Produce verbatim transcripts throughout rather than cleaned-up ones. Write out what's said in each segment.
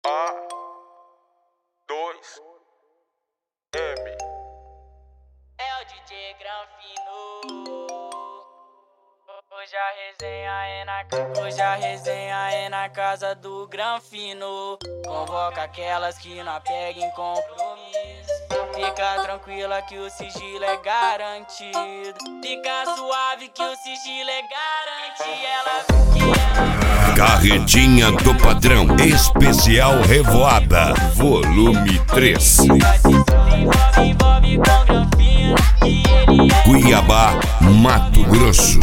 A, dois, M. É o D J Granfino. Hoje a resenha é na casa, hoje a resenha é na casa do Granfino. Convoca aquelas que não pegam em compromisso. Fica tranquila que o sigilo é garantido. Fica suave que o sigilo é garantido. Ela que ela Carretinha do Padrão, especial Revoada, volume três. Cuiabá, Mato Grosso.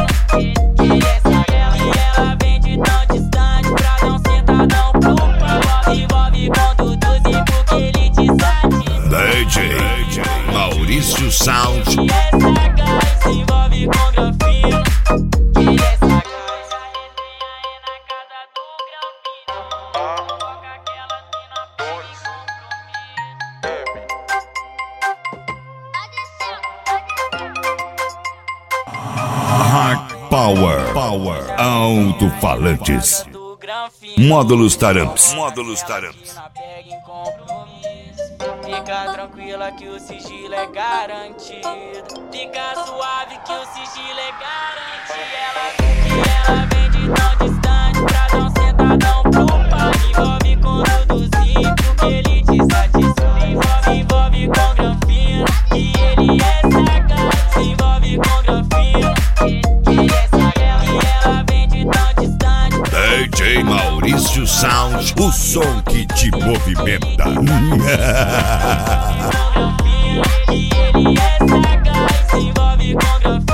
D J Maurício Sound. Power, Power, alto-falantes, módulos taramps, módulos taramps. Fica tranquila que o sigilo é garantido. Fica suave que o sigilo é garantido. Ela, ela vem de tão distante pra dar um sentadão pro pau. Envolve com produzinho que ele te satisfaz. Envolve, envolve com Granfino que ele é sacado. Se envolve com Granfino que ele é sacado. E ela vem de tão distante. D J Maurício Sound, o som que te movimenta. E ele é sacado. Se envolve com Granfino.